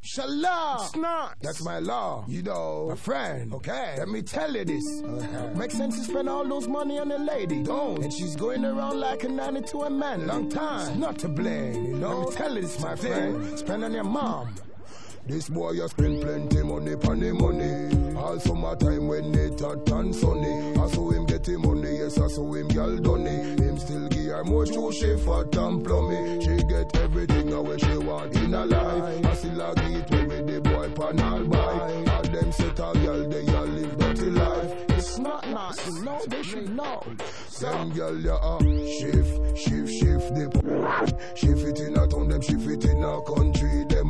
Shalom. Snot. That's my law. You know. My friend. Okay. Let me tell you this. Makes sense to spend all those money on a lady. Don't. And she's going around like a 92 man. Long time. It's not to blame, you know. Let me tell you this, my friend. friend. Spend on your mom. This boy has spend plenty money pon the money. All summertime when it hot and sunny. I saw him get him money, yes, I saw him girl done it. Him still give her more to she fat and plummy. She get everything away she want in her life. I still a get with the boy pan all buy. All them set a girl, they all live dirty life. It's not nice, you know, they should know. Them girl, yeah, shift the shift it in a town, them shift it in a country. Them